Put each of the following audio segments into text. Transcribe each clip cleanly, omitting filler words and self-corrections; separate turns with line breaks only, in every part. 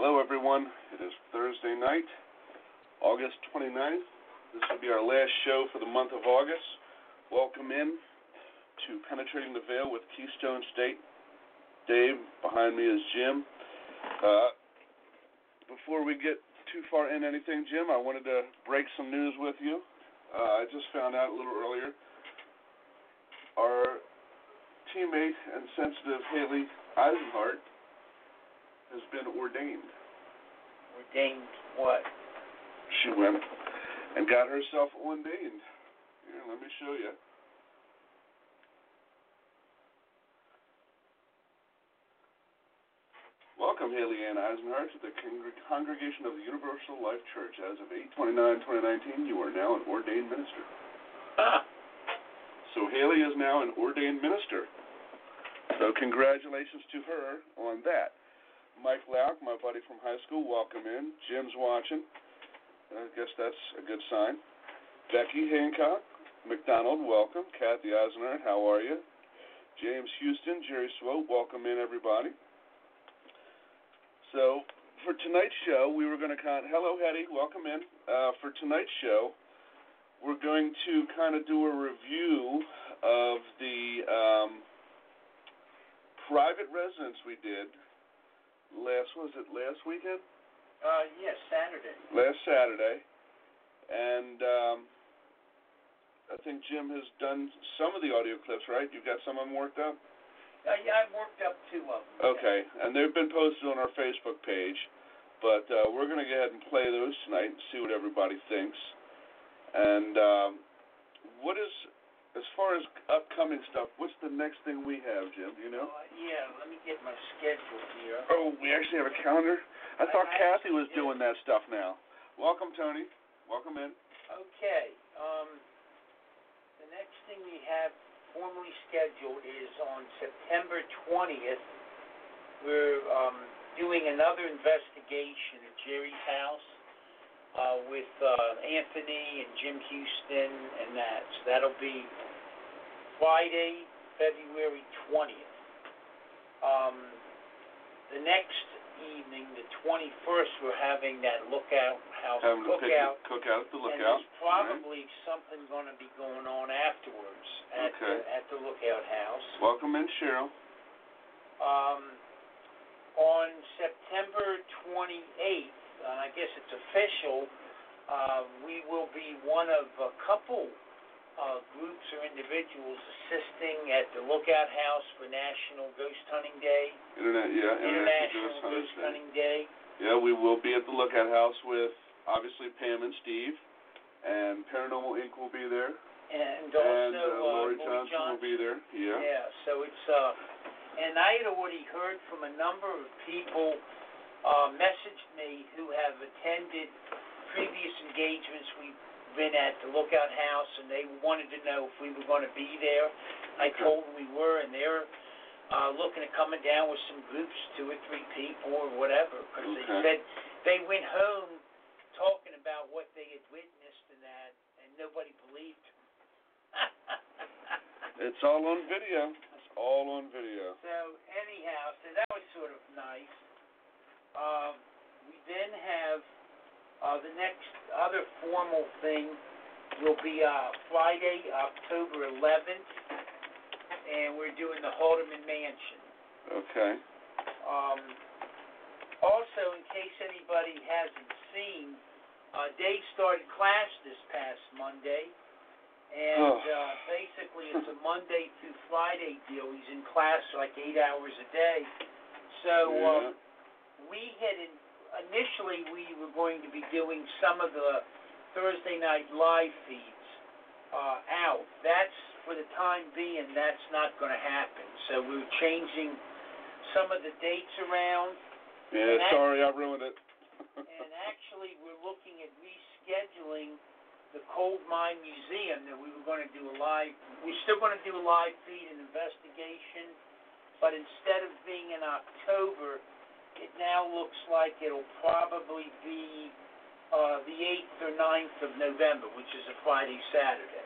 Hello, everyone. It is Thursday night, August 29th. This will be our last show for the month of August. Welcome in to Penetrating the Veil with Keystone State. Dave, behind me is Jim. Before we get too far in anything, Jim, I wanted to break some news with you. I just found out a little earlier. Our teammate and sensitive Haley Eisenhart has been ordained.
Ordained what?
She went and got herself ordained. Here, let me show you. Welcome, Haley Ann Eisenhart, to the Congregation of the Universal Life Church. As of 8/29/2019, you are now an ordained minister. So Haley is now an ordained minister. So congratulations to her on that. Mike Lauk, my buddy from high school, welcome in. Jim's watching. I guess that's a good sign. Becky Hancock, McDonald, welcome. Kathy Eisenhart, how are you? James Houston, Jerry Swope, welcome in, everybody. So for tonight's show, we were going to hello, Hetty, welcome in. For tonight's show, we're going to kind of do a review of the private residence we did last weekend?
Yes, Saturday.
Last Saturday. And I think Jim has done some of the audio clips, right? You've got some of them worked up?
Yeah, I've worked up 2 of them.
Okay, and they've been posted on our Facebook page. But we're going to go ahead and play those tonight and see what everybody thinks. And what is, as far as upcoming stuff, what's the next thing we have, Jim? Do you know?
Yeah, let me get my schedule here.
Oh, we actually have a calendar? I thought Kathy was doing that stuff now. Welcome, Tony. Welcome in.
Okay. The next thing we have formally scheduled is on September 20th. We're doing another investigation at Jerry's house with Anthony and Jim Houston and that. So that'll be Friday, February 20th. The next evening, the 21st, we're having that Lookout House cookout.
Cookout at the Lookout.
And there's probably something going to be going on afterwards at the Lookout House.
Welcome in, Cheryl.
On September 28th, I guess it's official, we will be one of a couple groups or individuals assisting at the Lookout House for National Ghost Hunting Day. International Ghost Hunting Day.
Yeah, we will be at the Lookout House with, obviously, Pam and Steve, and Paranormal Inc. will be there.
And also
Lori Johnson will be there. Yeah.
Yeah, so it's, and I had already heard from a number of people messaged me who have attended previous engagements we've been at the Lookout House, and they wanted to know if we were going to be there. I told them we were, and they're looking at coming down with some groups, 2 or 3 people or whatever, because they said they went home talking about what they had witnessed and that, and nobody believed them.
It's all on video. It's all on video.
So anyhow, so that was sort of nice. We then have the next other formal thing will be Friday, October 11th, and we're doing the Haldeman Mansion.
Okay.
Also, in case anybody hasn't seen, Dave started class this past Monday, and basically it's a Monday through Friday deal. He's in class like 8 hours a day. So we had initially we were going to be doing some of the Thursday night live feeds out. That's, for the time being, that's not going to happen. So we're changing some of the dates around.
Yeah, sorry, I ruined it.
And actually, we're looking at rescheduling the Cold Mine Museum that we were going to do a live. We're still going to do a live feed and investigation, but instead of being in October, it now looks like it'll probably be the 8th or 9th of November, which is a Friday, Saturday.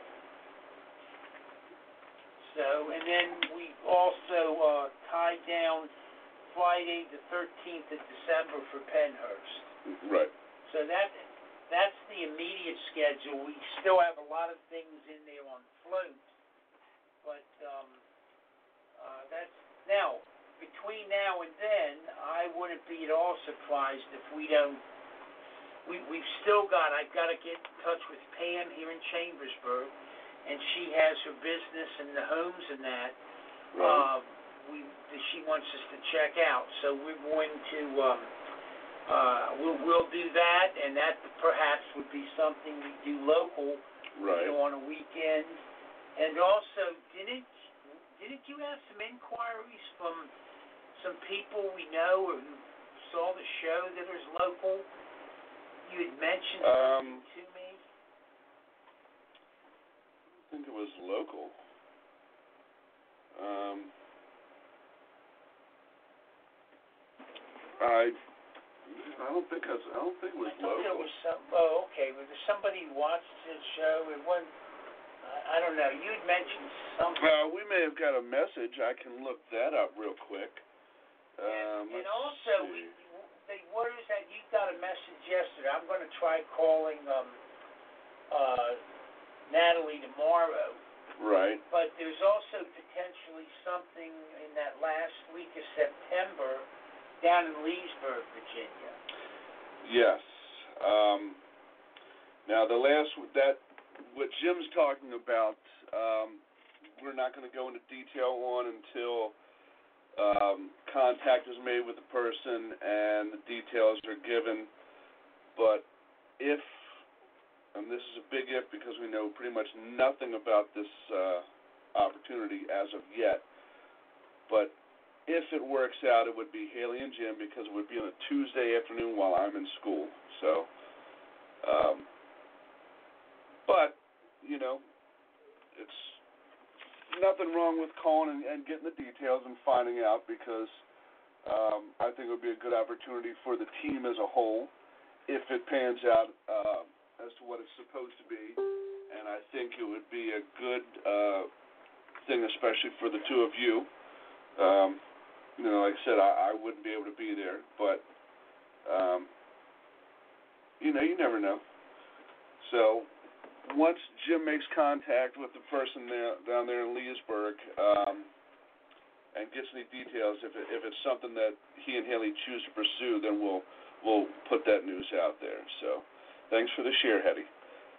So, and then we also tied down Friday, the 13th of December for Pennhurst.
Right.
So that's the immediate schedule. We still have a lot of things in there on float, but that's now. Between now and then, I wouldn't be at all surprised if we don't. We've still got. I've got to get in touch with Pam here in Chambersburg, and she has her business and the homes and that.
Right.
She wants us to check out, so we're going to. We'll do that, and that perhaps would be something we do local,
right.
On a weekend. And also, didn't you have some inquiries from some people we know or who saw the show that is local? You had mentioned something to me.
I think it was local. I don't think it was local.
There was some. Oh, okay. Was there somebody who watched the show? It wasn't. I don't know. You had mentioned something.
We may have got a message. I can look that up real quick.
And also, the word is that you got a message yesterday. I'm going to try calling Natalie tomorrow.
Right.
But there's also potentially something in that last week of September down in Leesburg, Virginia.
Yes. Now what Jim's talking about, we're not going to go into detail on until contact is made with the person and the details are given. But if, and this is a big if because we know pretty much nothing about this opportunity as of yet, but if it works out, it would be Haley and Jim because it would be on a Tuesday afternoon while I'm in school. So, but, it's nothing wrong with calling and getting the details and finding out because I think it would be a good opportunity for the team as a whole if it pans out as to what it's supposed to be. And I think it would be a good thing, especially for the two of you. Like I said, I wouldn't be able to be there, but, you never know. So once Jim makes contact with the person down there in Leesburg and gets any details, if it's something that he and Haley choose to pursue, then we'll put that news out there. So thanks for the share, Hetty.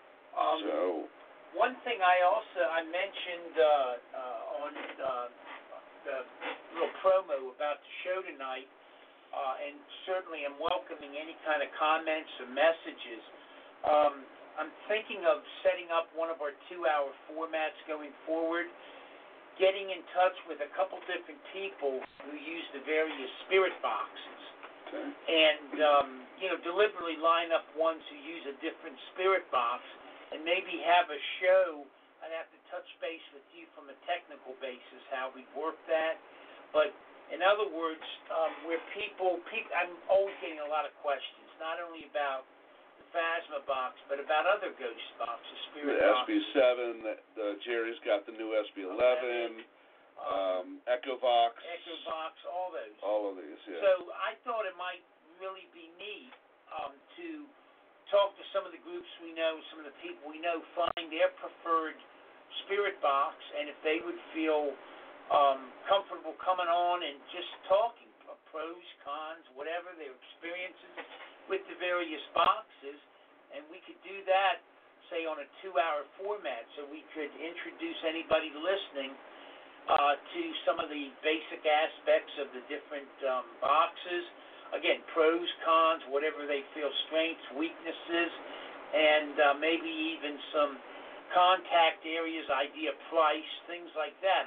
One thing I mentioned on the little promo about the show tonight, and certainly I'm welcoming any kind of comments or messages. I'm thinking of setting up one of our 2-hour formats going forward, getting in touch with a couple different people who use the various spirit boxes.
Okay.
And, deliberately line up ones who use a different spirit box and maybe have a show. I'd have to touch base with you from a technical basis how we work that. But in other words, where people, I'm always getting a lot of questions, not only about the Phasma box, but about other ghost boxes, spirit boxes.
SB7, Jerry's got the new SB11, Echovox,
all those.
All of these, yeah.
So I thought it might really be neat to talk to some of the groups we know, some of the people we know, find their preferred spirit box, and if they would feel comfortable coming on and just talking, pros, cons, whatever, their experiences with the various boxes, and we could do that, say, on a 2-hour format, so we could introduce anybody listening to some of the basic aspects of the different boxes. Again, pros, cons, whatever they feel, strengths, weaknesses, and maybe even some contact areas, idea, price, things like that.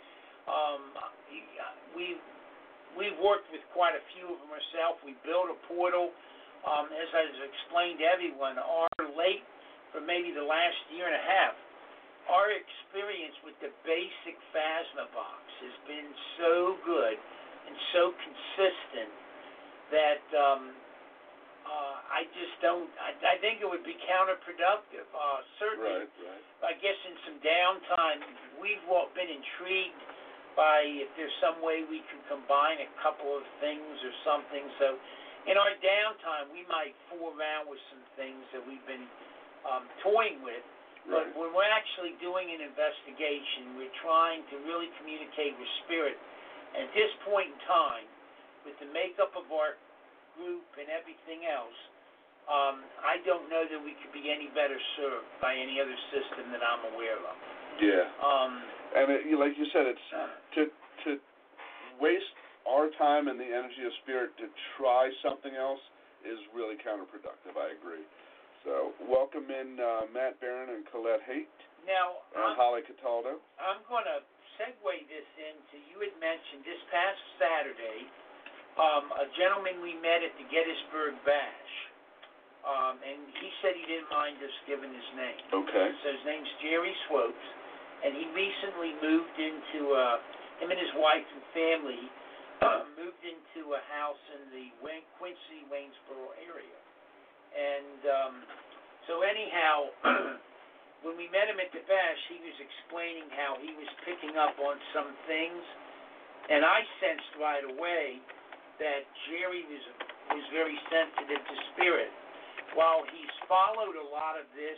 We've worked with quite a few of them ourselves. We built a portal. As I've explained to everyone, for maybe the last year and a half, our experience with the basic Phasma box has been so good and so consistent that I just don't. I think it would be counterproductive. Certainly,
right.
I guess in some downtime, we've been intrigued by if there's some way we can combine a couple of things or something. So in our downtime, we might fool around with some things that we've been toying with.
Right.
But when we're actually doing an investigation, we're trying to really communicate with spirit. And at this point in time, with the makeup of our group and everything else, I don't know that we could be any better served by any other system that I'm aware of.
Yeah. And like you said, it's to waste our time and the energy of spirit to try something else is really counterproductive. I agree. So welcome in Matt Barron and Colette Haight
Now,
and Holly Cataldo.
I'm going to segue this into, you had mentioned this past Saturday, a gentleman we met at the Gettysburg Bash, and he said he didn't mind us giving his name.
Okay.
So his name's Jerry Swopes, and he recently moved into, him and his wife and family moved into a house in the Quincy, Waynesboro area. And so anyhow, when we met him at the Bash, he was explaining how he was picking up on some things, and I sensed right away that Jerry was very sensitive to spirit. While he's followed a lot of this,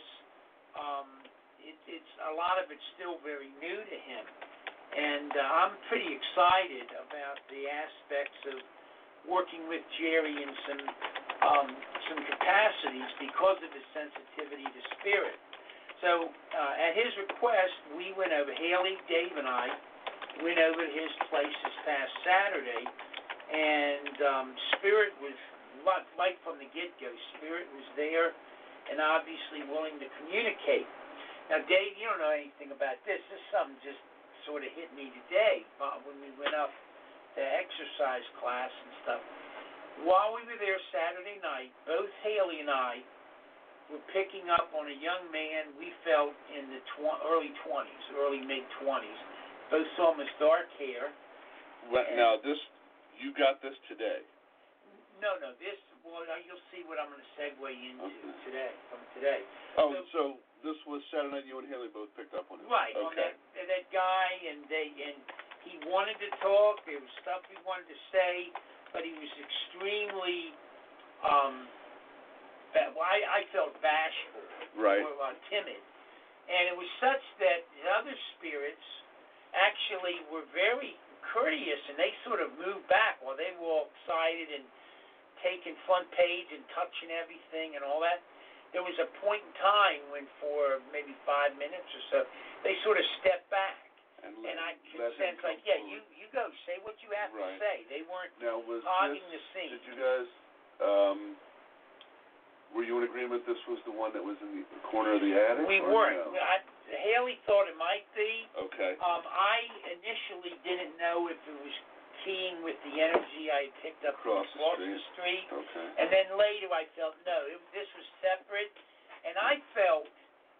it's a lot of it's still very new to him, and I'm pretty excited about the aspects of working with Jerry in some capacities because of his sensitivity to spirit. So at his request, we went over, Haley, Dave, and I went over to his place this past Saturday, and spirit was, right from the get-go, spirit was there and obviously willing to communicate. Now, Dave, you don't know anything about this. This is something just sort of hit me today when we went up to exercise class and stuff. While we were there Saturday night, both Haley and I were picking up on a young man we felt in the early 20s, early mid-20s. Both saw him as dark hair.
Now, you got this today?
No, you'll see what I'm going to segue into from today.
Oh, so this was Saturday night. You and Haley both picked up on it.
Right.
Okay.
On that guy, and he wanted to talk. There was stuff he wanted to say, but he was extremely, I felt bashful,
right,
or timid, and it was such that the other spirits actually were very courteous, and they sort of moved back while they were all excited and taking front page and touching everything and all that. There was a point in time when, for maybe 5 minutes or so, they sort of stepped back. And I could sense, like, yeah, you go, say what you have to say. They weren't hogging the scene.
Did you guys, were you in agreement this was the one that was in the corner of the attic?
We weren't.
No?
Haley thought it might be.
Okay.
I initially didn't know if it was keying with the energy I had picked up across the street.
Okay.
And then later I felt, no, this was separate. And I felt,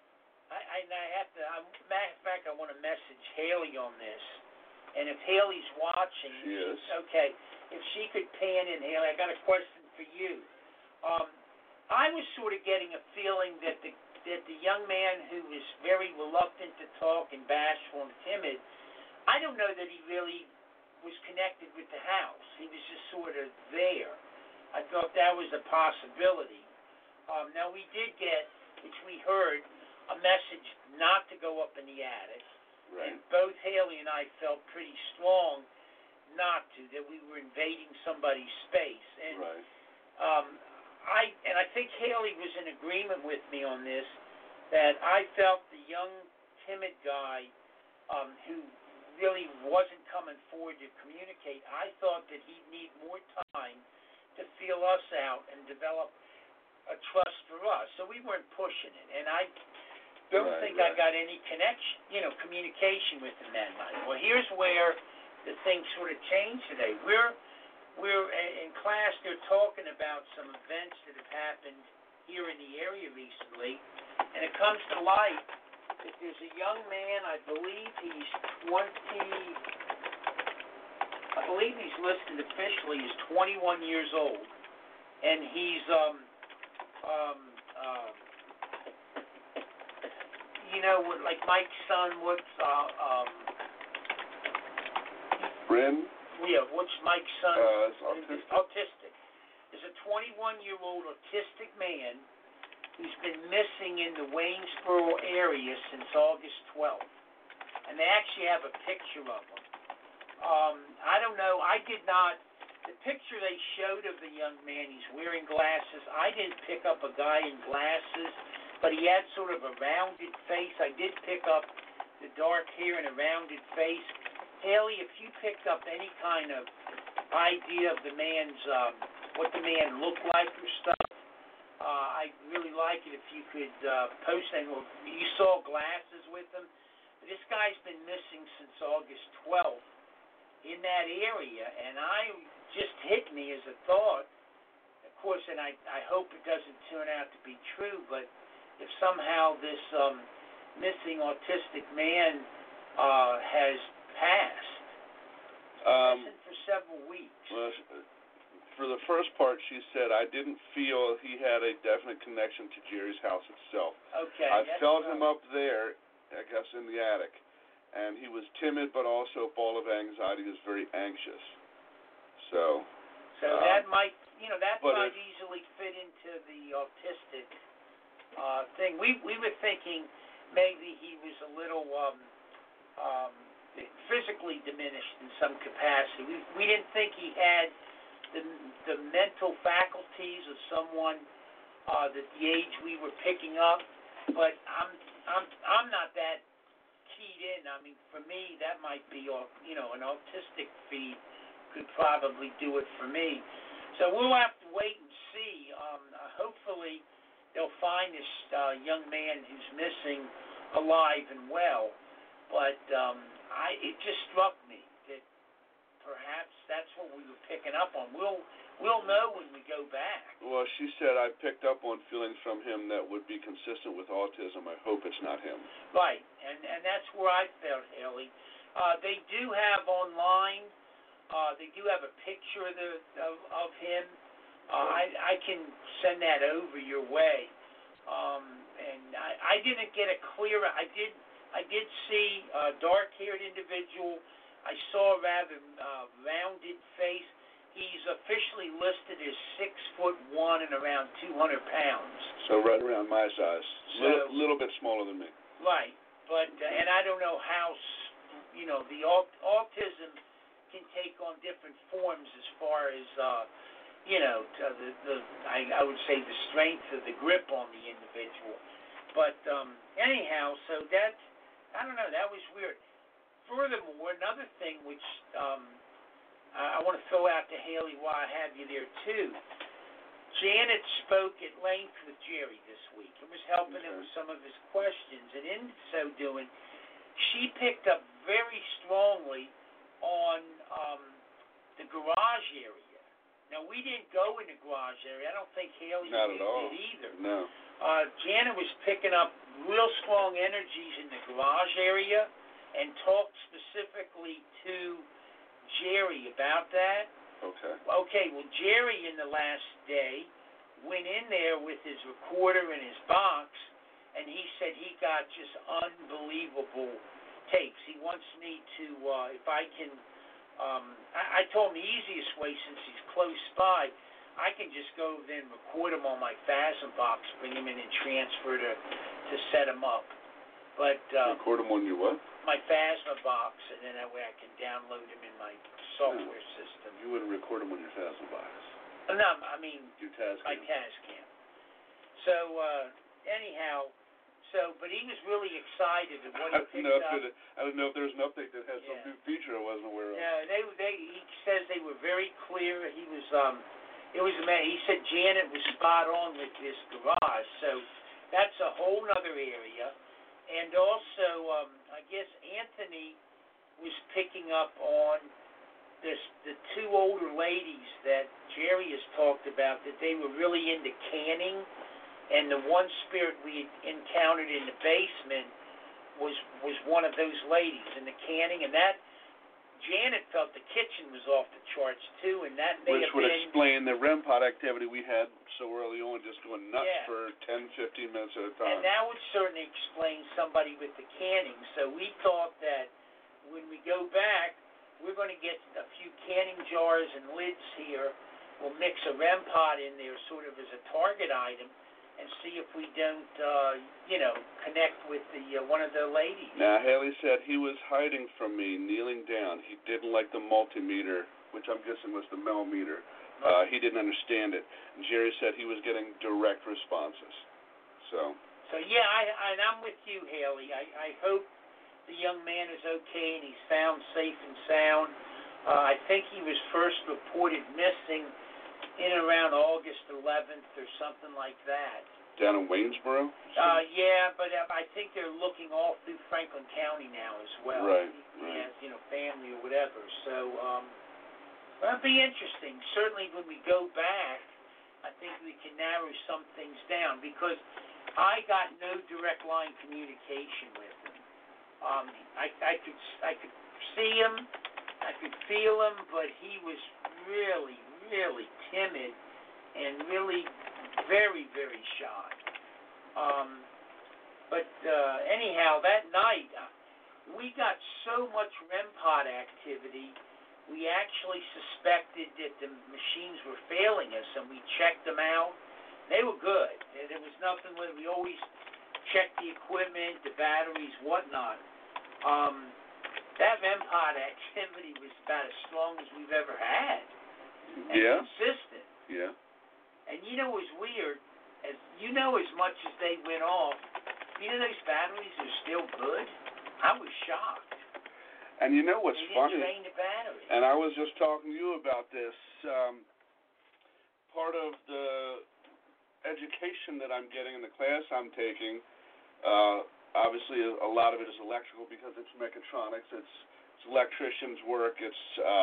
matter of fact, I want to message Haley on this. And if Haley's watching,
she is.
Okay, if she could pan in, Haley, I got a question for you. I was sort of getting a feeling that the young man who was very reluctant to talk and bashful and timid, I don't know that he really was connected with the house. He was just sort of there. I thought that was a possibility. Now, we did get, which we heard, a message not to go up in the attic.
Right.
And both Haley and I felt pretty strong not to, that we were invading somebody's space. And
right.
I think Haley was in agreement with me on this, that I felt the young, timid guy who really wasn't coming forward to communicate, I thought that he'd need more time to feel us out and develop a trust for us. So we weren't pushing it. And I don't think I got any communication with him that night. Well, here's where the thing sort of changed today. We're in class, they're talking about some events that have happened here in the area recently, and it comes to light that there's a young man, I believe he's listed officially as 21 years old, and he's like Mike's son,
Bryn?
Yeah, which Mike's son
is
autistic. There's a 21-year-old autistic man who's been missing in the Waynesboro area since August 12th. And they actually have a picture of him. I don't know. The picture they showed of the young man, he's wearing glasses. I didn't pick up a guy in glasses, but he had sort of a rounded face. I did pick up the dark hair and a rounded face. Haley, if you picked up any kind of idea of the man's, what the man looked like or stuff, I'd really like it if you could post that. You saw glasses with him. But this guy's been missing since August 12th in that area, and just hit me as a thought. Of course, and I hope it doesn't turn out to be true, but if somehow this missing autistic man has passed, missing for several weeks.
Well, for the first part, she said, I didn't feel he had a definite connection to Jerry's house itself.
Okay.
I felt him up there, I guess, in the attic, and he was timid, but also a ball of anxiety. He was very anxious. So
that might, that might easily fit into the autistic thing. We were thinking maybe he was a little physically diminished in some capacity. We didn't think he had the mental faculties of someone that the age we were picking up, but I'm not that keyed in. I mean, for me, that might be an autistic feed could probably do it for me. So we'll have to wait and see. Hopefully, they'll find this young man who's missing alive and well. But it just struck me that perhaps that's what we were picking up on. We'll know when we go back.
Well, she said, I picked up on feelings from him that would be consistent with autism. I hope it's not him.
Right, and that's where I felt, Haley. They do have online, they do have a picture of him. I can send that over your way. And I didn't get a clear, I did see a dark-haired individual. I saw a rather rounded face. He's officially listed as 6'1" and around 200 pounds.
So right around my size. A little bit smaller than me.
Right, but and I don't know how the autism can take on different forms as far as I would say the strength of the grip on the individual. But anyhow, so that I don't know. That was weird. Furthermore, another thing which I want to throw out to Haley while I have you there too. Janet spoke at length with Jerry this week and was helping him with some of his questions. And in so doing, she picked up very strongly on the garage area. Now, we didn't go in the garage area. I don't think Haley
Not at all.
did either.
No.
Janet was picking up real strong energies in the garage area and talked specifically to Jerry about that.
Okay.
Okay, well, Jerry in the last day went in there with his recorder and his box, and he said he got just unbelievable tapes. He wants me to, if I can, I told him the easiest way, since he's close by, I can just go over there and record him on my Phasm box, bring him in and transfer to set him up. But
record him on your what?
My Phasma box, and then that way I can download him in my software system.
You wouldn't record him on your Phasma box.
No, I mean
your Tascam.
My Tascam. So anyhow, but he was really excited at what he picked up.
I don't know if there's an update that has some new feature I wasn't aware of.
No, he says they were very clear. He was he said Janet was spot on with this garage. So that's a whole other area. And also, I guess Anthony was picking up on the two older ladies that Jerry has talked about, that they were really into canning, and the one spirit we encountered in the basement was one of those ladies in the canning, and that Janet felt the kitchen was off the charts too, and that may have been... Which
would explain the REM pod activity we had so early on, just going nuts for 10, 15 minutes at a time.
And that would certainly explain somebody with the canning. So we thought that when we go back, we're going to get a few canning jars and lids here. We'll mix a REM pod in there sort of as a target item and see if we don't, connect with the one of the ladies.
Now, Haley said he was hiding from me, kneeling down. He didn't like the multimeter, which I'm guessing was the millimeter. He didn't understand it. And Jerry said he was getting direct responses. So
yeah, I'm with you, Haley. I hope the young man is okay and he's found safe and sound. I think he was first reported missing in around August 11th or something like that.
Down in Waynesboro?
Yeah, but I think they're looking all through Franklin County now as well.
Right.
He has, family or whatever. So, that'll be interesting. Certainly when we go back, I think we can narrow some things down because I got no direct line communication with him. I could see him, I could feel him, but he was really, really timid and really very, very shy. Anyhow, that night, we got so much REM pod activity, we actually suspected that the machines were failing us, and we checked them out. They were good. There was nothing with it. We always check the equipment, the batteries, whatnot. That REM pod activity was about as strong as we've ever had. And consistent.
Yeah.
And it was weird. As much as they went off, those batteries are still good. I was shocked.
And what's funny?
Drain the battery.
And I was just talking to you about this. Part of the education that I'm getting in the class I'm taking, obviously a lot of it is electrical because it's mechatronics, it's electrician's work, it's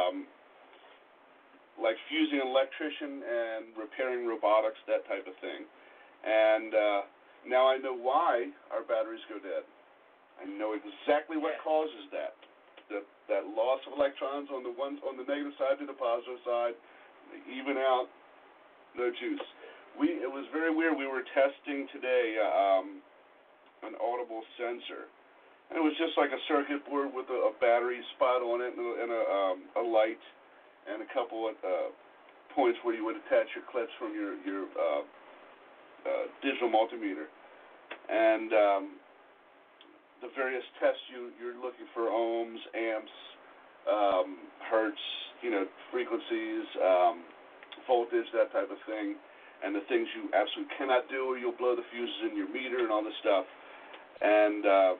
like fusing an electrician and repairing robotics, that type of thing. And now I know why our batteries go dead. I know exactly what causes that. That loss of electrons on the negative side to the positive side, they even out, no juice. It was very weird. We were testing today an audible sensor, and it was just like a circuit board with a battery spot on it and a light and a couple of points where you would attach your clips from your digital multimeter. And the various tests you're looking for: ohms, amps, hertz, frequencies, voltage, that type of thing, and the things you absolutely cannot do, or you'll blow the fuses in your meter and all this stuff. And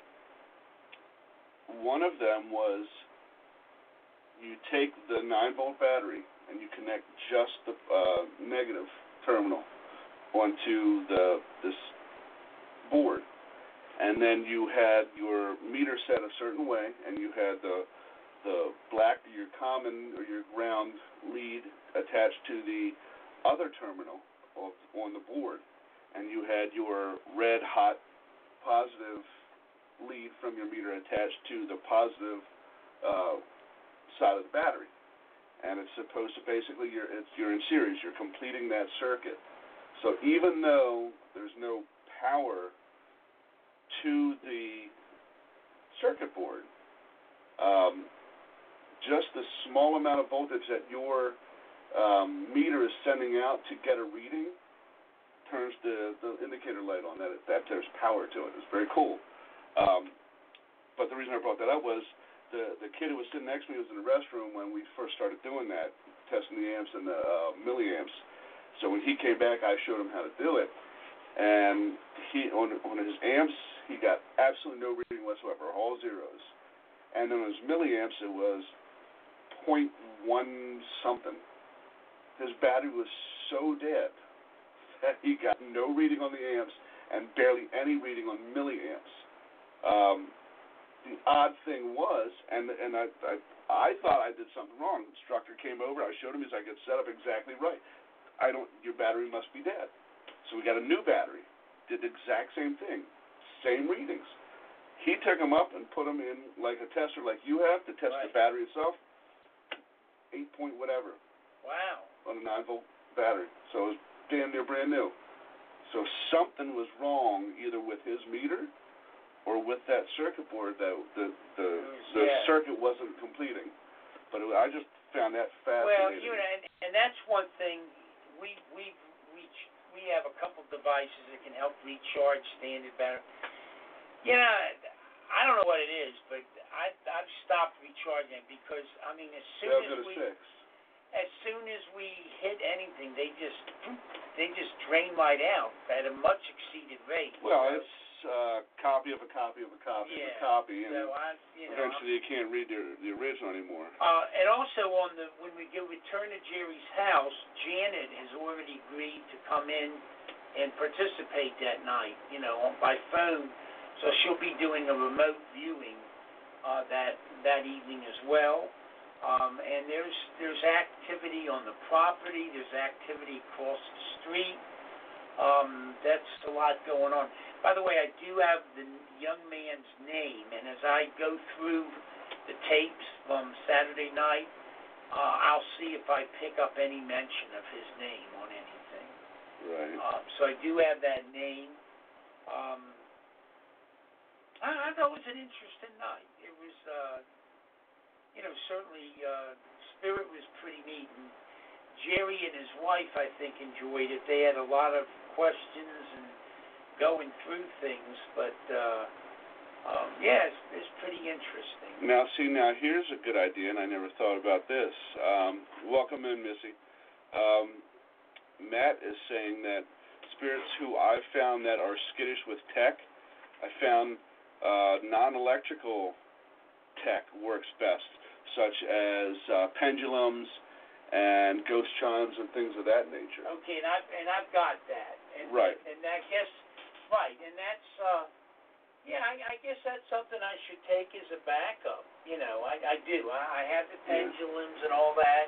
one of them was you take the 9-volt battery and you connect just the negative terminal onto this board, and then you had your meter set a certain way, and you had the black, your common or your ground lead attached to the other terminal on the board, and you had your red hot positive lead from your meter attached to the positive side of the battery. And it's supposed to basically, you're in series, you're completing that circuit. So even though there's no power to the circuit board, just the small amount of voltage that your meter is sending out to get a reading turns the indicator light on. That there's power to it. It's very cool. But the reason I brought that up was the kid who was sitting next to me was in the restroom when we first started doing that, testing the amps and the milliamps. So when he came back, I showed him how to do it. And he on his amps, he got absolutely no reading whatsoever, all zeros. And then on his milliamps, it was 0.1 something. His battery was so dead that he got no reading on the amps and barely any reading on milliamps. The odd thing was, and I thought I did something wrong. The instructor came over, I showed him, he's like, it's set up exactly right. Your battery must be dead. So we got a new battery, did the exact same thing, same readings. He took them up and put them in like a tester like you have to test the battery itself, 8 point whatever.
Wow.
On a 9-volt battery. So it was damn near brand new. So something was wrong either with his meter or with that circuit board that the circuit wasn't completing. I just found that fascinating.
Well, and that's one thing. We have a couple devices that can help recharge standard battery. I don't know what it is, but I've stopped recharging it because as soon as we hit anything, they just drain right out at a much exceeded rate.
Well, it's copy of a copy of a copy of a copy, and
so
eventually you can't read the original anymore.
And also when we return to Jerry's house, Janet has already agreed to come in and participate that night, by phone. So she'll be doing a remote viewing that evening as well. And there's activity on the property. There's activity across the street. That's a lot going on. By the way, I do have the young man's name, and as I go through the tapes from Saturday night, I'll see if I pick up any mention of his name on anything.
Right.
So I do have that name. I thought it was an interesting night. It was, certainly Spirit was pretty neat. And Jerry and his wife, I think, enjoyed it. They had a lot of questions and going through things, but it's pretty interesting.
Now here's a good idea, and I never thought about this. Welcome in, Missy. Matt is saying that spirits who I've found that are skittish with tech, I found non-electrical tech works best, such as pendulums and ghost chimes and things of that nature.
Okay, and I've got that. And,
right.
And I guess, right, and that's, I guess that's something I should take as a backup. I do. I have the pendulums and all that,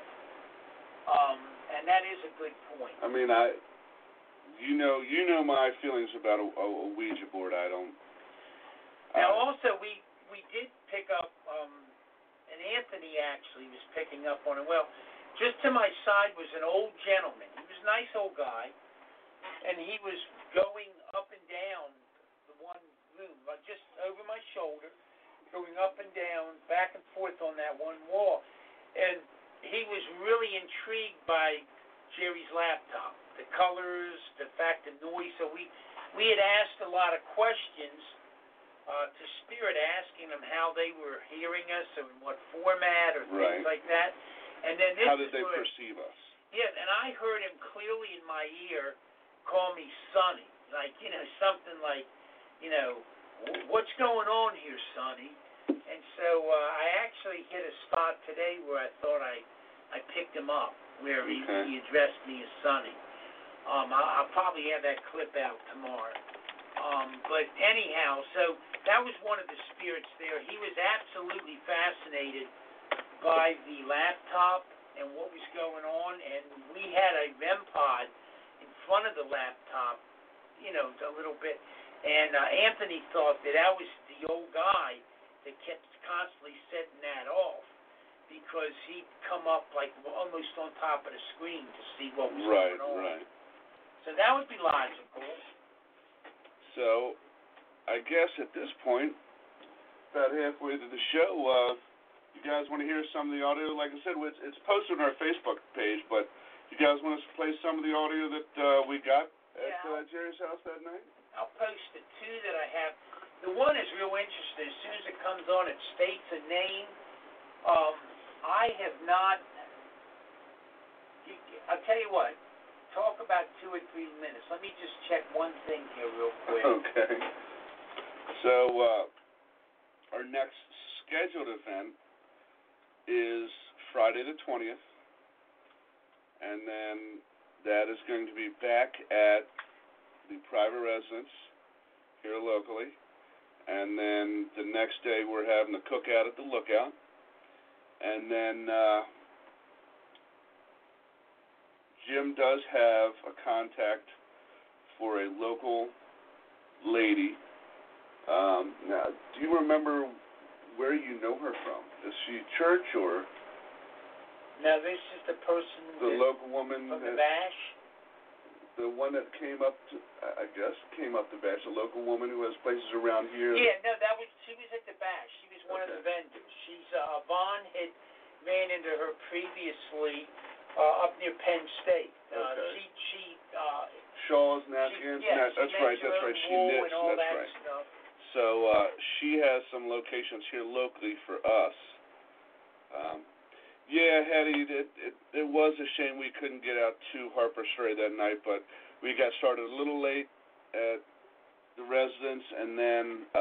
and that is a good point.
I mean, you know my feelings about a Ouija board. I don't.
Now, also, we did pick up, and Anthony actually was picking up on it. Well, just to my side was an old gentleman. He was a nice old guy, and he was going up and down the one room, just over my shoulder, going up and down, back and forth on that one wall. And he was really intrigued by Jerry's laptop, the colors, the fact of noise. So we had asked a lot of questions to Spirit, asking them how they were hearing us or in what format or things like that. And then
how did they perceive us?
Yeah, and I heard him clearly in my ear call me Sonny, like, something like, what's going on here, Sonny? And so I actually hit a spot today where I thought I picked him up, where he addressed me as Sonny. I'll probably have that clip out tomorrow. But anyhow, so that was one of the spirits there. He was absolutely fascinated by the laptop and what was going on, and we had a REM pod in front of the laptop, a little bit, and Anthony thought that was the old guy that kept constantly setting that off because he'd come up like almost on top of the screen to see what was going on. Right. So that would be logical.
So I guess at this point, about halfway through the show, you guys want to hear some of the audio? Like I said, it's posted on our Facebook page, but you guys want us to play some of the audio that we got at Jerry's house that night?
I'll post the two that I have. The one is real interesting. As soon as it comes on, it states a name. I have not. I'll tell you what. Talk about 2 or 3 minutes. Let me just check one thing here real quick.
Okay. So our next scheduled event is Friday the 20th, and then that is going to be back at the private residence here locally, and then the next day we're having the cookout at the Lookout, and then Jim does have a contact for a local lady. Now, do you remember where you know her from? Is she church or?
No, this is the person.
The local woman.
From the Bash?
The one that came up to the Bash, a local woman who has places around here.
Yeah, no, she was at the Bash. She was one of the vendors. She's, Vaughn had ran into her previously up near Penn State.
Okay.
She
Shawls, napkins.
yes,
That's
she
right.
makes her
That's
own
right. She
wool
knits.
and all
That's
that
right.
stuff.
So she has some locations here locally for us. Yeah, Hetty, it was a shame we couldn't get out to Harper Stray that night, but we got started a little late at the residence, and then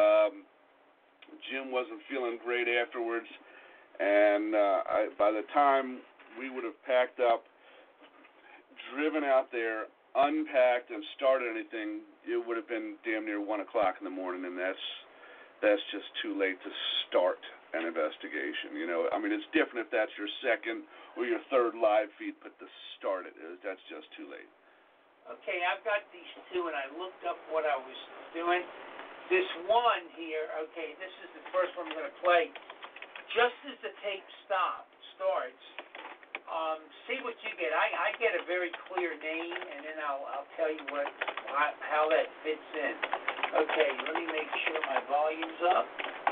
Jim wasn't feeling great afterwards, and by the time we would have packed up, driven out there, unpacked, and started anything, it would have been damn near 1 o'clock in the morning, and that's just too late to start an investigation. You know, I mean, it's different if that's your second or your third live feed, but to start it, that's just too late.
Okay, I've got these two, and I looked up what I was doing. This one here, okay, this is the first one I'm going to play. Just as the tape starts, see what you get. I get a very clear name, and then I'll tell you how that fits in. Okay, let me make sure my volume's up.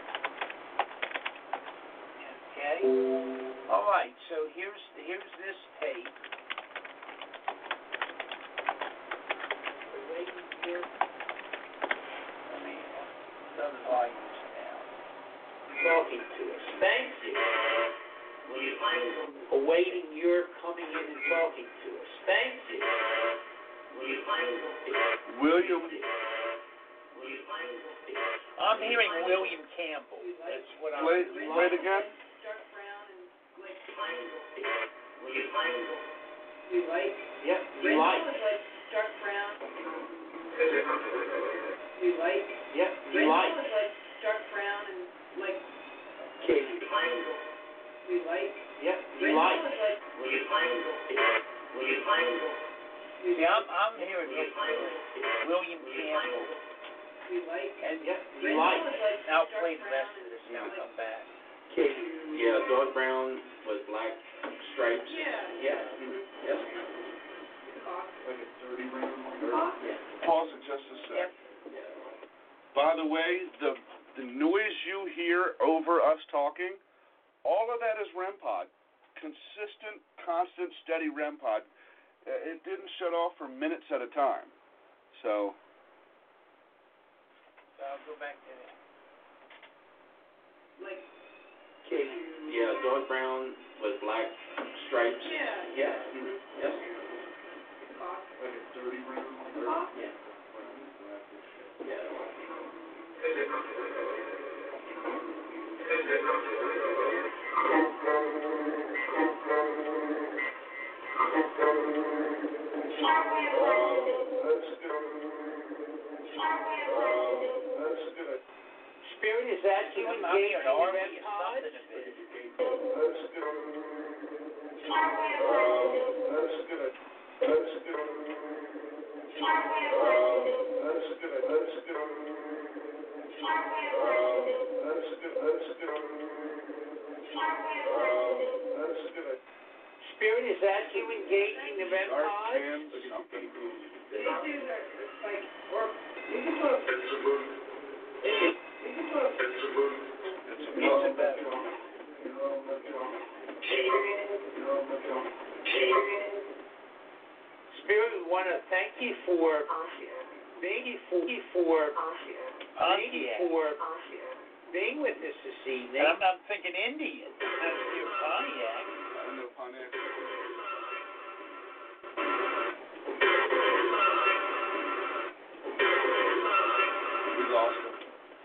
Okay. All right. So here's this tape. We're waiting here. Let me turn the volumes down. Talking to us. Thank you. Awaiting your coming in and talking to us. Thank you.
William.
I'm hearing William Campbell. That's what I'm.
Play it again.
You like? Yep. You like? Dark brown. You like? Yep. You like? Dark brown and like. Okay. You like? Yep. You like? See, I'm hearing William Campbell. You like? And yep. You like? Now play the rest of this. Now come back. Okay.
Yeah, dark brown with black stripes.
Yeah. Yep.
Like a 30 round.
Yeah.
Pause it just a sec.
Yep.
By the way, the noise you hear over us talking, all of that is REM pod. Consistent, constant, steady REM pod. It didn't shut off for minutes at a time. So
I'll go back to that.
Okay. Yeah, dark brown with black stripes.
Yeah.
Yep.
like a 30 round.
Yeah. Spirit, is that you engaged in the REM pod? Spirit, is that you engaging the REM pod? Spirit, we want to thank you for being with us this evening. I'm thinking Indian. That's your Pontiac.
I don't know Pontiac. We lost him.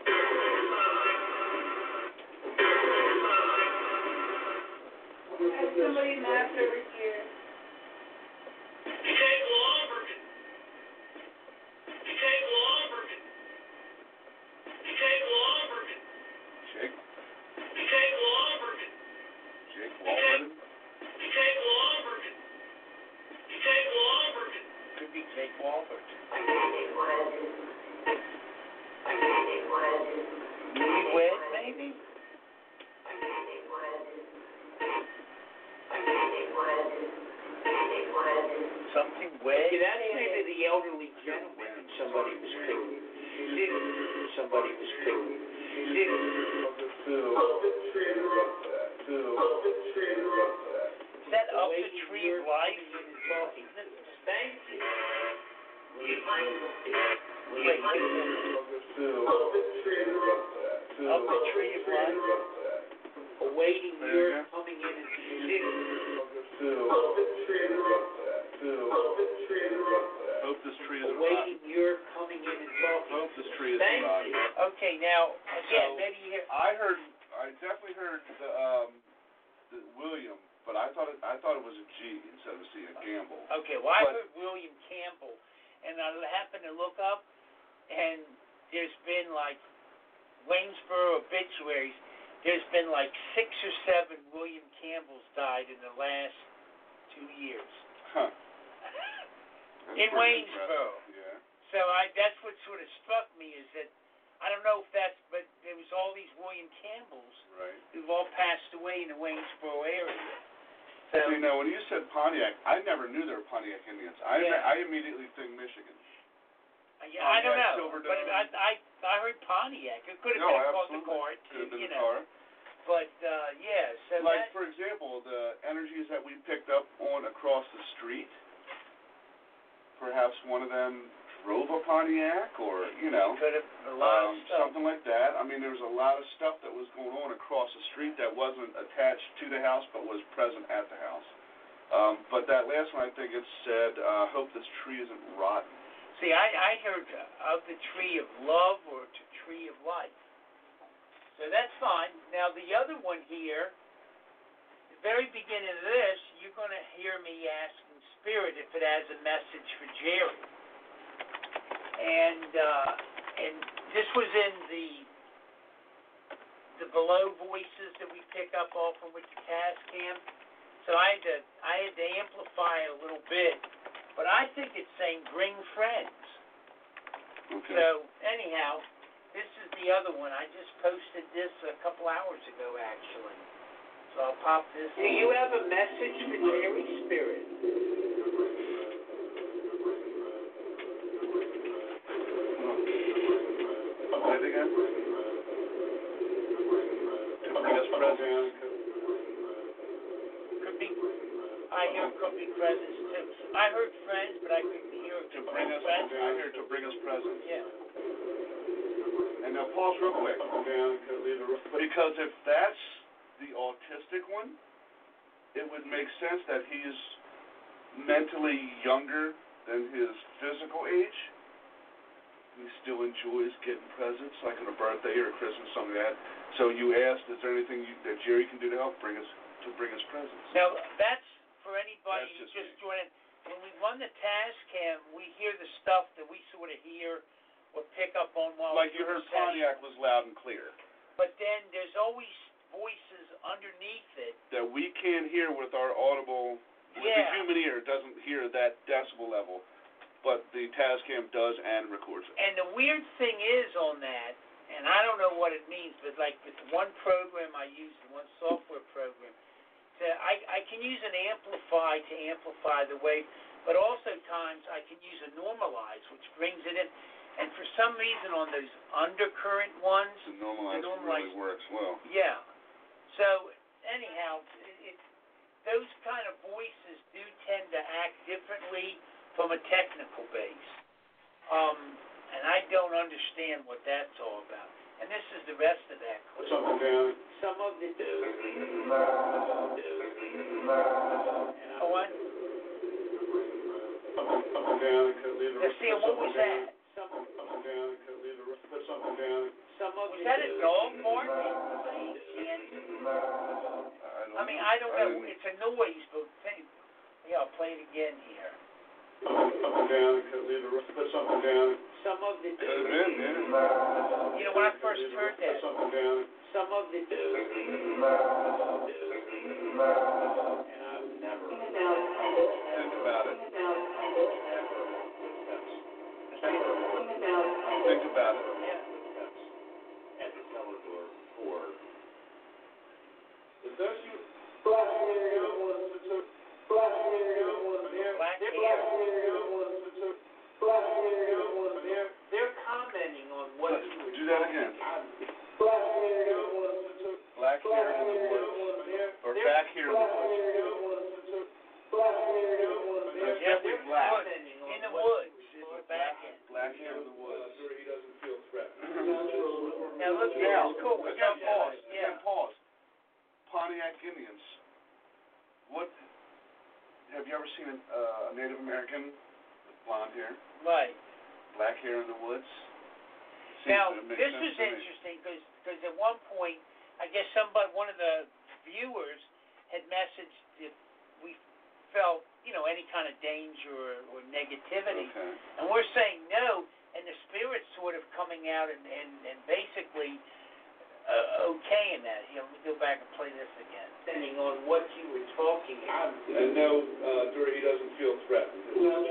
Somebody laughed over here.
Jake Walberton.
Could be Jake Walbert. Newlywed, maybe? Something wed? Yeah, that's maybe the elderly gentleman somebody was picking.
Phil.
tree of life.
Thank you.
Wait, up the tree of life.
Awaiting your coming in and
Hope this tree isn't
awaiting your coming in and talking.
Hope this tree isn't
Thank
rotten.
you.
Okay, now again,
So,
maybe you hear.
I definitely heard the William, but I thought it was a G instead of a C, a Gamble.
Okay, well I heard William Campbell, and I happened to look up, and there's been like Waynesboro obituaries. There's been like 6 or 7 William Campbells died in the last 2 years.
Huh.
In Waynesboro.
Yeah.
So that's what sort of struck me is that I don't know if that's, but there was all these William Campbells
Right.
who've all passed away in the Waynesboro area. So
See, now when you said Pontiac, I never knew they were Pontiac Indians. I immediately think Michigan.
yeah, I don't
Pontiac,
know,
Silverdome.
but I heard Pontiac. It could have
No,
been called the
absolutely.
card,
Could have been
you
the
know.
car.
But yeah, so
Like,
that,
for example, the energies that we picked up on across the street, perhaps one of them drove a Pontiac or, you know,
could have a lot of stuff.
something like that. I mean, there was a lot of stuff that was going on across the street that wasn't attached to the house but was present at the house. But that last one, I think it said, hope this tree isn't rotten.
See, I heard of the tree of love or the tree of life. So that's fine. Now the other one here, the very beginning of this, you're going to hear me ask in spirit if it has a message for Jerry. And this was in the below voices that we pick up often with the Tascam. So I had to amplify it a little bit, but I think it's saying bring friends.
Okay.
So anyhow, this is the other one. I just posted this a couple hours ago, actually. So I'll pop this.
Do you have a message for Jerry Spirit?
Say it again. To bring us presents.
Could be. I hear could be presents too. I heard friends, but I couldn't hear
To bring us,
presents.
I hear to bring us presents.
Yeah.
And now pause real quick. Because if that's the autistic one, it would make sense that he's mentally younger than his physical age. He still enjoys getting presents, like on a birthday or a Christmas, something like that. So you asked, is there anything that Jerry can do to help bring us presents?
Now that's for anybody
That's
who
just
just joined. When we run the Tascam, we hear the stuff that we sort of hear or pick up on while
Like
we
you
do
heard
the setting.
Pontiac was loud and clear.
But then there's always voices underneath it.
That we can't hear with our audible, with the
Yeah.
human ear doesn't hear that decibel level, but the Tascam does and records it.
And the weird thing is on that, and I don't know what it means, but like with one program I use, one software program, I can use an amplify to amplify the wave, but also times I can use a normalize, which brings it in. And for some reason on those undercurrent ones,
The normalizer really works well.
yeah. So anyhow, those kind of voices do tend to act differently from a technical base. And I don't understand what that's all about. And this is the rest of that clip.
Some of the
Oh, what? Now, see, what was that? Was that a dog barking? I mean, I don't know. It's a noise, but yeah, I'll play it again here.
Some of the
Could have been, yeah.
You know, when I first heard that,
some of the
Think about it. Think about it.
yeah.
at the cellar door before.
Black hair. They're commenting on what you were
Do that again. Black hair in the woods. Or back here in the woods. It's definitely black.
In the woods, in the back end.
Black hair in the woods.
He doesn't feel threatened.
Now look, this
Now,
is cool. We're
again,
gonna
pause.
Yeah.
Again, pause. Pontiac Indians. What? Have you ever seen a Native American with blonde hair,
Right.
black hair in the woods?
Now,
Seems to make
this
sense
was
to me.
interesting because at one point, I guess one of the viewers had messaged if we felt, any kind of danger or negativity.
Okay.
And we're saying no, and the spirit's sort of coming out and basically okaying that. Here, let me go back and play this again. Depending on what you were talking about.
And no, he doesn't feel threatened.
Not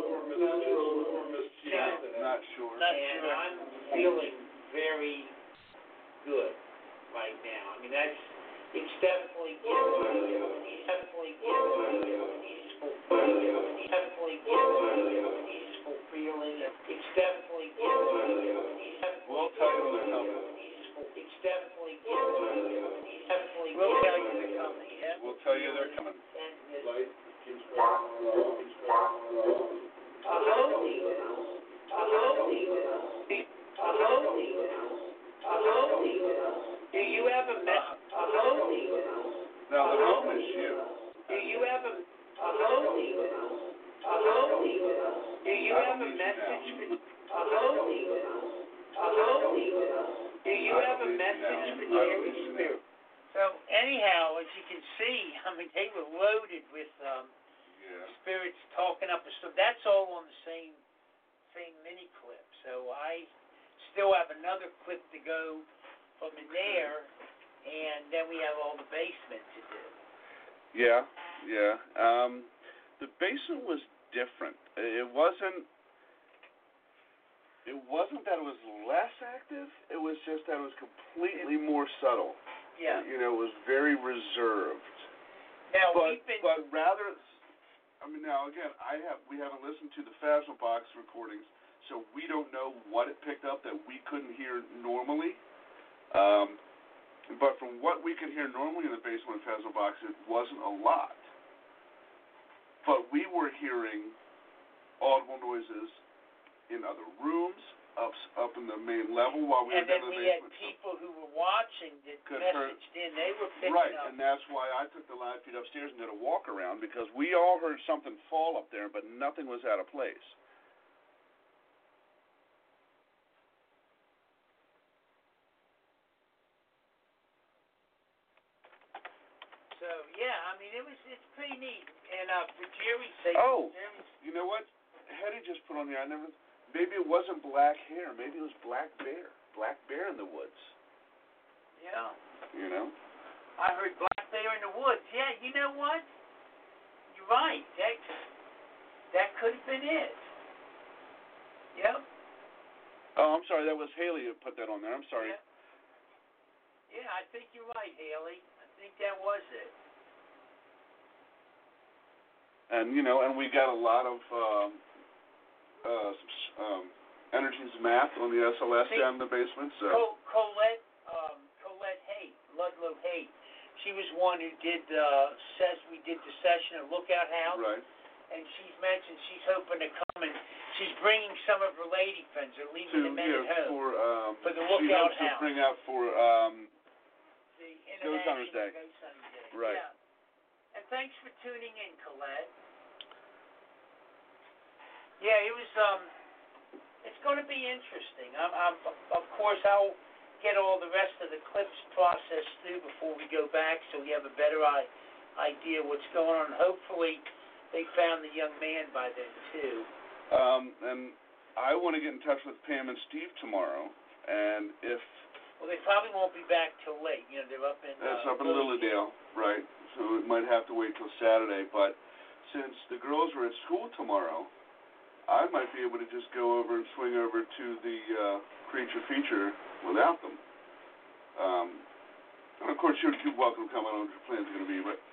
sure.
And I'm feeling very good right now. I mean, it's definitely peaceful feeling. It's definitely
We'll tell you when they're coming.
It's definitely We'll tell you they're coming, yeah?
We'll tell you they're coming.
Light keeps growing.
Do you have a message?
Now the home is you.
Do you have a message? Do you have a message for Jerry Spirit? So anyhow, as you can see, I mean, they were loaded with spirits talking up a stuff. That's all on the same mini clip. So I still have another clip to go from in there, and then we have all the basement to do.
Yeah. The basement was different. It wasn't that it was less active. It was just that it was completely more subtle.
Yeah.
It was very reserved.
Now
but rather, I mean, now again, we haven't listened to the Phasma Box recordings, so we don't know what it picked up that we couldn't hear normally. But from what we can hear normally in the basement of Phasma Box, it wasn't a lot. But we were hearing audible noises in other rooms, up in the main level while we were down in the basement.
And then we had people who were watching that messaged in. They were picking
right,
up.
and that's why I took the live feed upstairs and did a walk around, because we all heard something fall up there, but nothing was out of place.
So yeah, I mean it's pretty neat. And for Jerry's sake,
you know what? Hetty just put on here. Maybe it wasn't black hair. Maybe it was black bear. Black bear in the woods.
Yeah.
I
heard black bear in the woods. Yeah, you know what? You're right. That could have been it. Yep.
Oh, I'm sorry. That was Haley who put that on there. I'm sorry.
Yeah, I think you're right, Haley. I think that was it.
And and we got a lot of Energies Math on the SLS down in the basement. So
Colette Haight, Ludlow Haight, she was one who we did the session at Lookout House.
Right.
And she's mentioned she's hoping to come, and she's bringing some of her lady friends. They're leaving them at home for the Lookout House.
She hopes to bring out for
the
Ghost Hunters Day.
Ghost Hunting Day.
Right.
Yeah. And thanks for tuning in, Colette. Yeah, it was. It's going to be interesting. Of course, I'll get all the rest of the clips processed through before we go back, so we have a better idea what's going on. Hopefully, they found the young man by then too.
And I want to get in touch with Pam and Steve tomorrow, and if.
Well, they probably won't be back till late. They're up in.
That's up in Lilydale, right? So it might have to wait till Saturday. But since the girls are at school tomorrow, I might be able to just go over and swing over to the creature feature without them. And of course, you're welcome to come. I don't know what your plans are going to be, but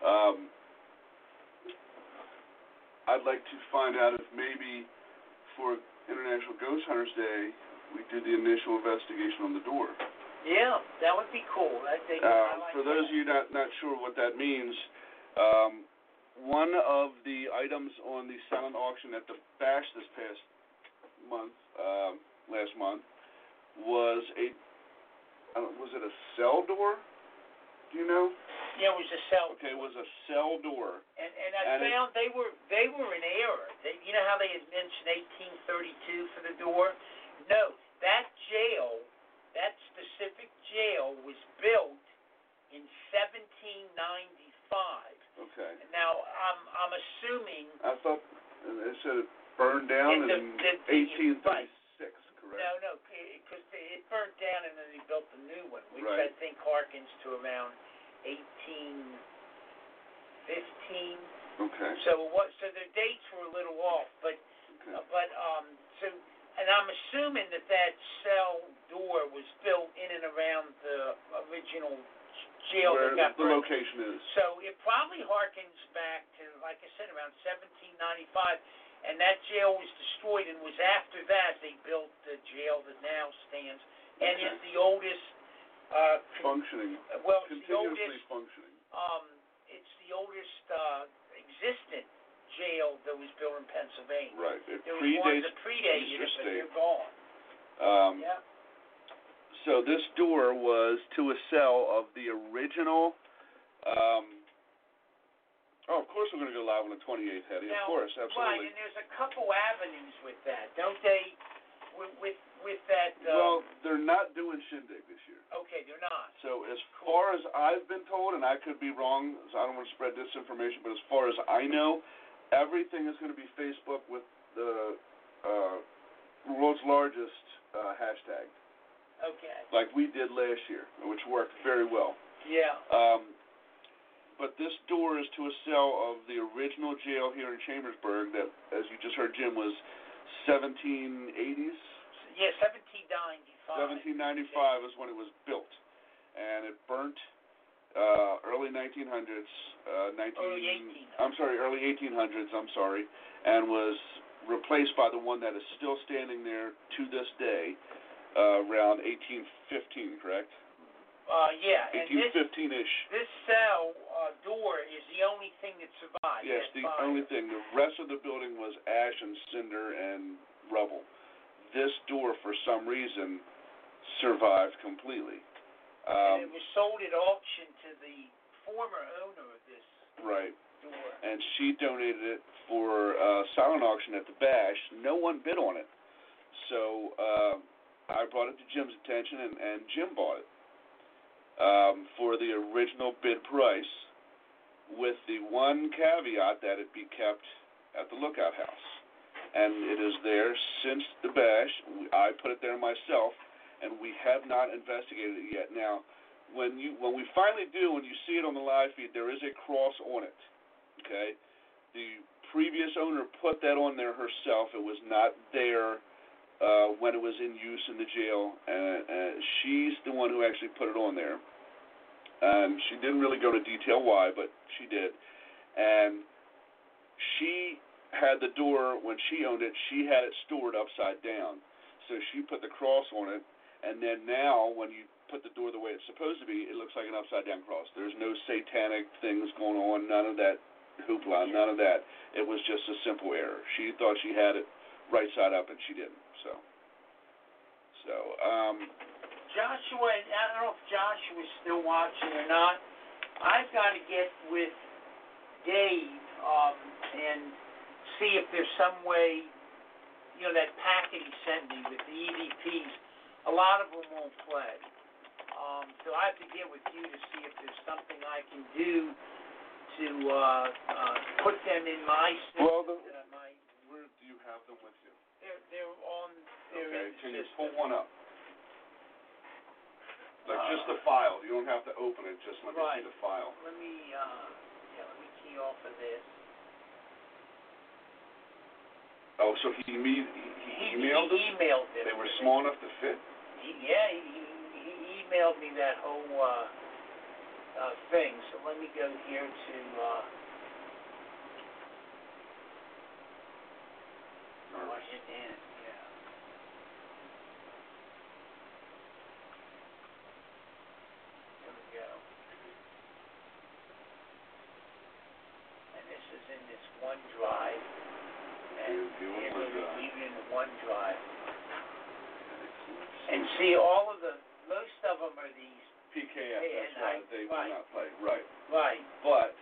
I'd like to find out if maybe for International Ghost Hunters Day, we did the initial investigation on the door.
Yeah, that would be cool.
For those of you not sure what that means, one of the items on the silent auction at the Bash this past month, last month, was was it a cell door? Do you know?
Yeah, it was a cell.
Okay, it was a cell door.
And I found they were in error. You know how they had mentioned 1832 for the door? No, that jail, that specific jail, was built in 1795.
Okay.
Now I'm assuming.
I thought they said it burned down in 1836, correct?
No, because it burned down and then they built a new one, which
Right.
I think harkens to around 1815.
Okay.
So the dates were a little off, but and I'm assuming that cell door was built in and around the original jail
Where
that got
the
burned.
location is.
So it probably harkens back to, like I said, around 1795, and that jail was destroyed, and was after that they built the jail that now stands, and is the oldest
Functioning.
well, it's the
Continuously
oldest
functioning.
it's the oldest existent jail that was built in Pennsylvania.
Right. It
There was ones
predates
that predated
Easter
it, but
State.
they're gone. Yeah.
So this door was to a cell of the original. Of course we're going to go live on the 28th, Hetty.
Now,
Of course,
right,
absolutely.
and there's a couple avenues with that, don't they? With that.
Well, they're not doing Shindig this year.
Okay, they're not.
So as far as I've been told, and I could be wrong, so I don't want to spread disinformation, but as far as I know, everything is going to be Facebook with the world's largest hashtag,
Okay.
like we did last year, which worked very well.
Yeah.
But this door is to a cell of the original jail here in Chambersburg that, as you just heard Jim, was 1780s.
Yeah, 1795.
1795 is when it was built, and it burnt early 1900s. Early 1800s. I'm sorry, and was replaced by the one that is still standing there to this day, around 1815. Correct?
Yeah, and
1815-ish.
this cell door is the only thing that survived.
Yes, the only thing. The rest of the building was ash and cinder and rubble. This door, for some reason, survived completely.
And it was sold at auction to the former owner of this
Right.
door.
And she donated it for silent auction at the Bash. No one bid on it. So I brought it to Jim's attention, and Jim bought it for the original bid price, with the one caveat that it be kept at the Lookout House. And it is there since the Bash. I put it there myself, and we have not investigated it yet. Now, when we finally do, when you see it on the live feed, there is a cross on it. Okay? The previous owner put that on there herself. It was not there when it was in use in the jail, and she's the one who actually put it on there. And she didn't really go to detail why, but she did. And she had the door, when she owned it, she had it stored upside down. So she put the cross on it, and then now when you put the door the way it's supposed to be, it looks like an upside down cross. There's no satanic things going on, none of that hoopla, none of that. It was just a simple error. She thought she had it right side up, and she didn't. So
Joshua, I don't know if Joshua's still watching or not. I've got to get with Dave and see if there's some way, that packet he sent me with the EVPs, a lot of them won't play. So I have to get with you to see if there's something I can do to put them in my system.
Well,
that I might.
Where do you have them with you?
They're on. They're
Okay,
in the
can you
system.
pull one up? Like just the file. You don't have to open it. Just let me see the file.
Let me key off of this.
Oh, so he emailed them?
He emailed them.
They were small enough to fit?
He emailed me that whole thing. So let me go here to Washington. Yeah. There we go. And this is in this OneDrive, and we're leaving in the OneDrive. And see, all of most of them are these
PKF, that's right, they will not play, right.
Right.
But,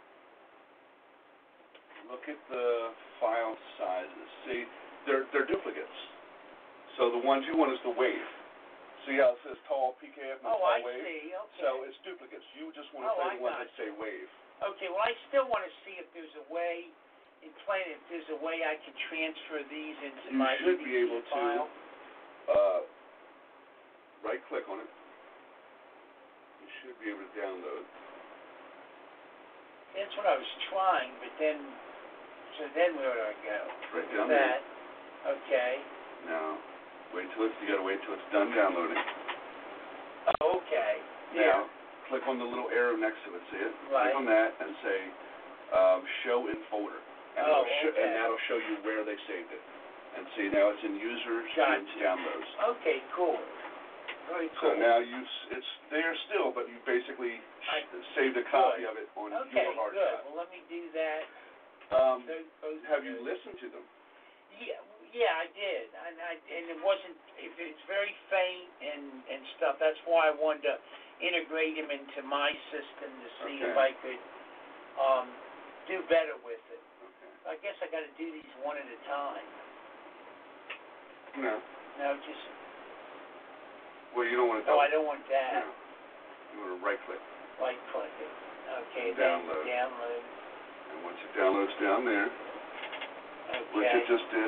look at the file sizes. See, they're duplicates. So the ones you want is the wave. See how it says tall PKF and tall wave?
Oh, I see, okay.
So it's duplicates. You just want to play the ones that say wave.
Okay, well, I still want to see if there's a way, in playing, if there's a way I can transfer these into my
You should be able
file.
to right-click on it. You should be able to download.
That's what I was trying, but then, so then where do I go?
Right down
there.
There.
Okay.
Now, you gotta wait till it's done downloading.
Oh, okay.
Now, click on the little arrow next to it, see it?
Right.
Click on that and say, show in folder. And and that'll show you where they saved it. And see, now it's in users and downloads.
Okay, cool. Very cool.
So now it's there still, but you basically saved a copy of it on your hard drive.
Okay, good. Well, let me do that.
Have you listened to them?
Yeah, I did, and it wasn't. It's very faint and stuff. That's why I wanted to integrate them into my system to see if I could do better with it.
Okay.
I guess I got to do these one at a time.
No.
No, just.
Well, you don't want to.
No, I don't want that.
No. You want to right-click.
Right-click it. Okay.
Download.
Then download.
And once it downloads down there, which it just did.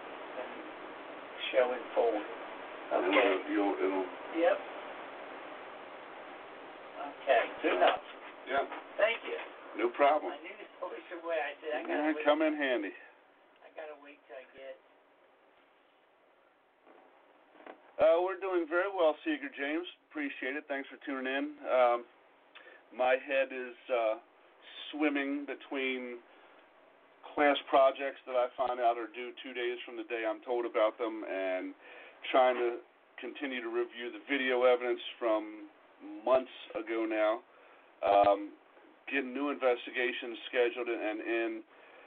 Show in folder. Okay.
And it'll.
Yep. Okay. Good enough.
Yeah.
Thank you.
No problem.
I knew there was a way. I said I gotta wait.
Come in handy.
I gotta wait till I get.
We're doing very well, Seeger James. Appreciate it. Thanks for tuning in. My head is swimming between class projects that I find out are due 2 days from the day I'm told about them, and trying to continue to review the video evidence from months ago now, getting new investigations scheduled and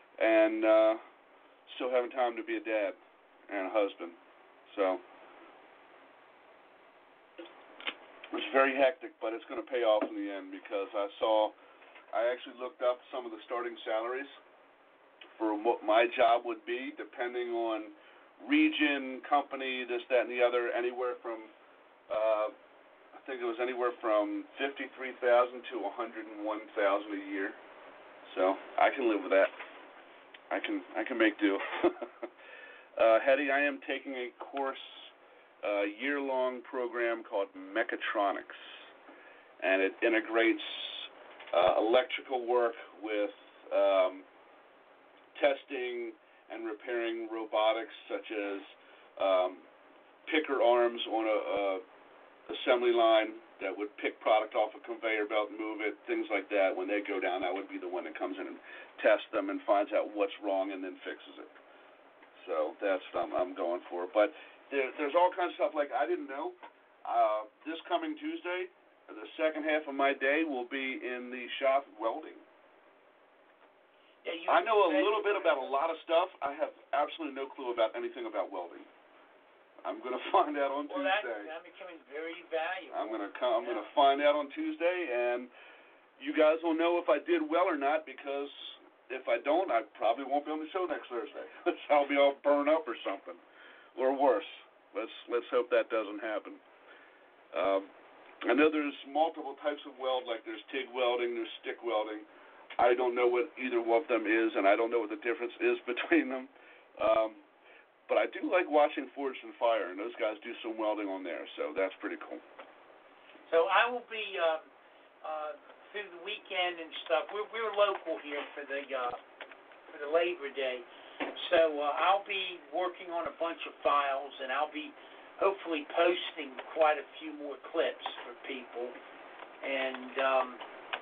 still having time to be a dad and a husband. So it's very hectic, but it's going to pay off in the end, because I actually looked up some of the starting salaries for what my job would be, depending on region, company, this, that, and the other, anywhere from, I think it was anywhere from $53,000 to $101,000 a year. So I can live with that. I can make do. Hetty, I am taking a course, a year-long program called Mechatronics, and it integrates electrical work with testing and repairing robotics, such as picker arms on a assembly line that would pick product off a conveyor belt and move it, things like that. When they go down, I would be the one that comes in and tests them and finds out what's wrong and then fixes it. So that's what I'm going for. But there's all kinds of stuff like I didn't know. This coming Tuesday, the second half of my day will be in the shop welding.
Yeah,
I know a little bit about a lot of stuff. I have absolutely no clue about anything about welding. I'm going to find out on Tuesday.
That's becoming very valuable.
I'm going to find out on Tuesday, and you guys will know if I did well or not, because if I don't, I probably won't be on the show next Thursday. I'll be all burned up or something, or worse. Let's hope that doesn't happen. I know there's multiple types of weld, like there's TIG welding, there's stick welding. I don't know what either one of them is, and I don't know what the difference is between them. But I do like watching Forged in Fire, and those guys do some welding on there, so that's pretty cool.
So I will be through the weekend and stuff. We're local here for the Labor Day, so I'll be working on a bunch of files, and I'll be hopefully posting quite a few more clips for people, and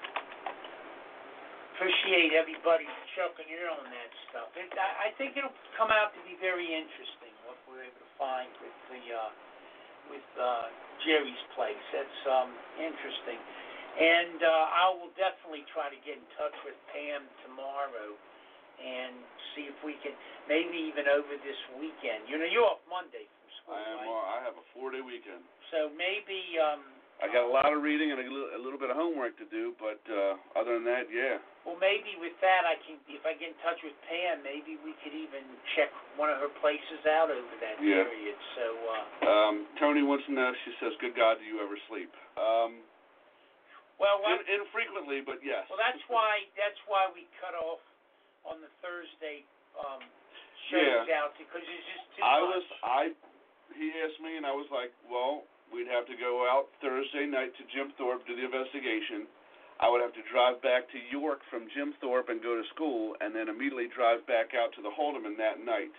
appreciate everybody chucking in on that stuff. I think it'll come out to be very interesting what we're able to find with Jerry's place. That's interesting. And I will definitely try to get in touch with Pam tomorrow and see if we can, maybe even over this weekend. You know, you're off Monday from school, right?
I have a 4-day weekend.
So maybe...
I got a lot of reading and a little bit of homework to do, but other than that, yeah.
Well, maybe with that, if I get in touch with Pam, maybe we could even check one of her places out over that period. So.
Tony wants to know. She says, "Good God, do you ever sleep?"
Well,
infrequently, but yes.
Well, that's why we cut off on the Thursday shows out because it's just too much. He
asked me, and I was like, well. We'd have to go out Thursday night to Jim Thorpe, do the investigation. I would have to drive back to York from Jim Thorpe and go to school, and then immediately drive back out to the Haldeman that night.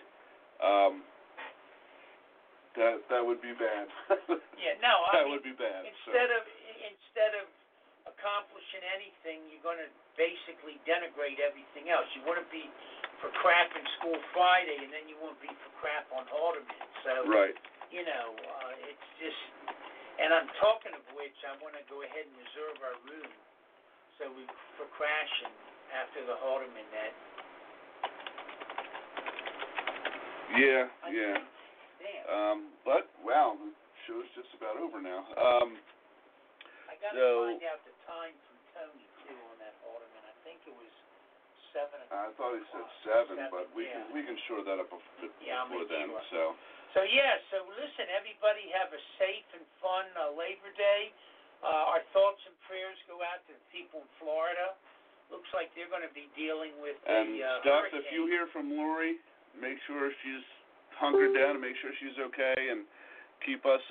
That would be bad.
Yeah, no,
that would be bad.
Instead of accomplishing anything, you're going to basically denigrate everything else. You want to be for crap in school Friday, and then you want to be for crap on Haldeman. So.
Right.
You know, it's just, and I'm talking of which, I want to go ahead and reserve our room for crashing after the Haldeman net.
Yeah.
Damn.
But, wow, the show's just about over now.
I got to find out the time from Tony, too, on that Haldeman. I think it was 7 o'clock.
I thought he said 7, but we can shore that up before then,
sure. So listen, everybody have a safe and fun Labor Day. Our thoughts and prayers go out to the people in Florida. Looks like they're going to be dealing with
hurricane. If you hear from Lori, make sure she's hunkered down and make sure she's okay, and keep us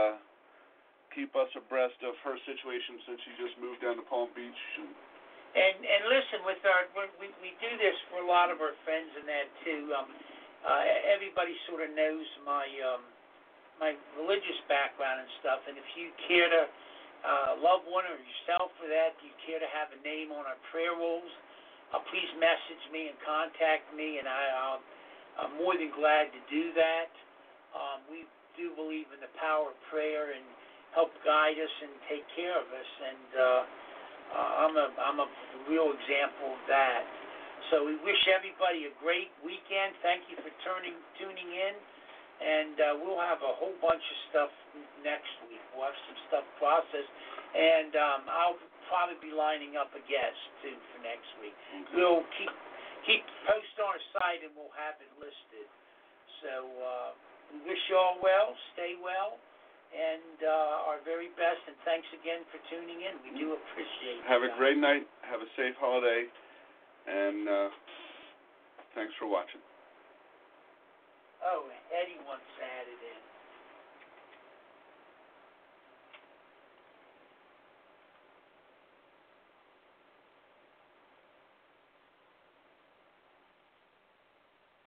abreast of her situation since she just moved down to Palm Beach.
And listen, we do this for a lot of our friends and that too. Everybody sort of knows my religious background and stuff, and if you care to love one or yourself for that, you care to have a name on our prayer rolls, please message me and contact me, and I'm more than glad to do that. We do believe in the power of prayer and help guide us and take care of us, and I'm a real example of that. So we wish everybody a great weekend. Thank you for tuning in, and we'll have a whole bunch of stuff next week. We'll have some stuff processed, and I'll probably be lining up a guest too for next week.
Okay.
We'll keep post on our site, and we'll have it listed. So we wish you all well, stay well, and our very best. And thanks again for tuning in. We do appreciate it.
Have a great night. Have a safe holiday. And thanks for watching.
Oh, Eddie once added in.